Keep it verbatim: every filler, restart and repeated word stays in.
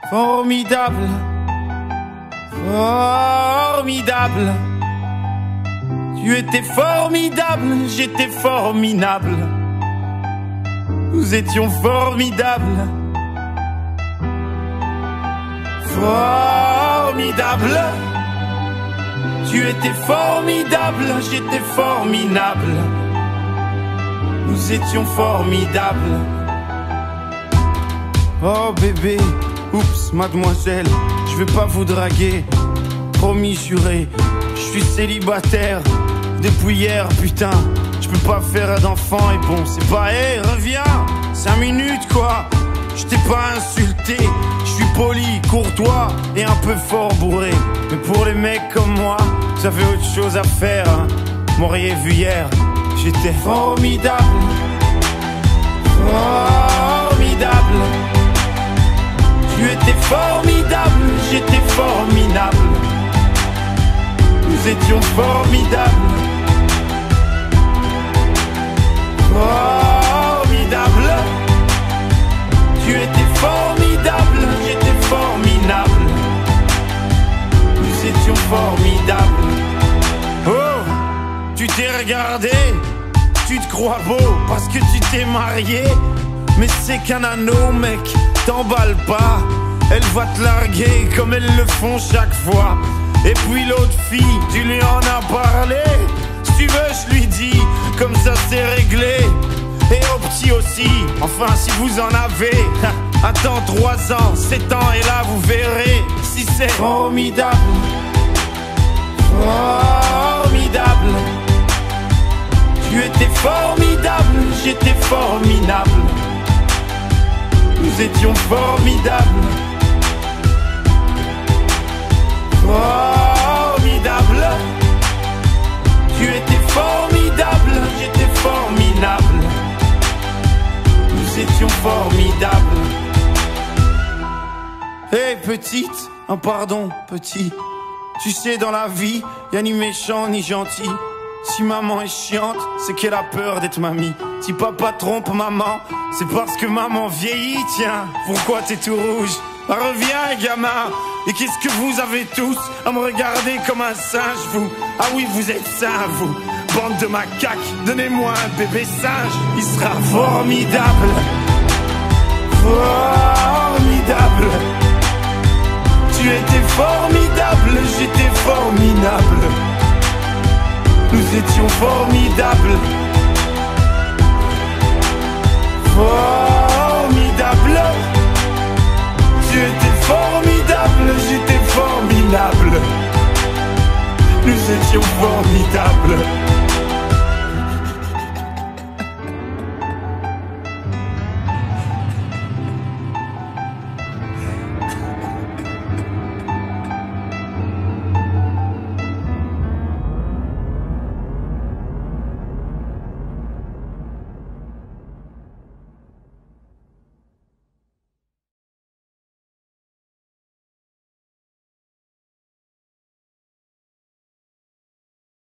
Formidable, formidable. Tu étais formidable, j'étais formidable. Nous étions formidables. Formidable. Tu étais formidable, j'étais formidable. Nous étions formidables. Oh bébé, oups, mademoiselle, je vais pas vous draguer. Promis juré, je suis célibataire depuis hier, putain. Je peux pas faire d'enfant et bon, c'est pas, hé, hey, reviens, cinq minutes quoi. Je t'ai pas insulté, je suis poli, courtois et un peu fort bourré. Mais pour les mecs comme moi, vous avez autre chose à faire, hein. M'auriez vu hier, j'étais formidable. Formidable. Tu étais formidable, j'étais formidable. Nous étions formidables. Formidable. Tu étais formidable, j'étais formidable. Nous étions formidables. Oh, tu t'es regardé, tu te crois beau parce que tu t'es marié. Mais c'est qu'un anneau, mec, t'emballe pas. Elle va te larguer comme elles le font chaque fois. Et puis l'autre fille, tu lui en as parlé. Si tu veux, je lui dis, comme ça c'est réglé. Et au petit aussi, enfin si vous en avez. Attends trois ans, sept ans et là vous verrez si c'est formidable. Formidable. Tu étais formidable, j'étais formidable. Nous étions formidables. Formidable. Tu étais formidable, j'étais formidable. Nous étions formidables. Hé hey, petite, un pardon petit. Tu sais dans la vie, y'a ni méchant ni gentil. Si maman est chiante, c'est qu'elle a peur d'être mamie. Si papa trompe maman, c'est parce que maman vieillit, tiens. Pourquoi t'es tout rouge? Bah, reviens, gamin. Et qu'est-ce que vous avez tous à me regarder comme un singe, vous? Ah oui, vous êtes sains, vous. Bande de macaques, donnez-moi un bébé singe. Il sera formidable. Formidable. Tu étais formidable, j'étais formidable. Nous étions formidables. Formidable. Tu étais formidable, j'étais formidable. Nous étions formidables.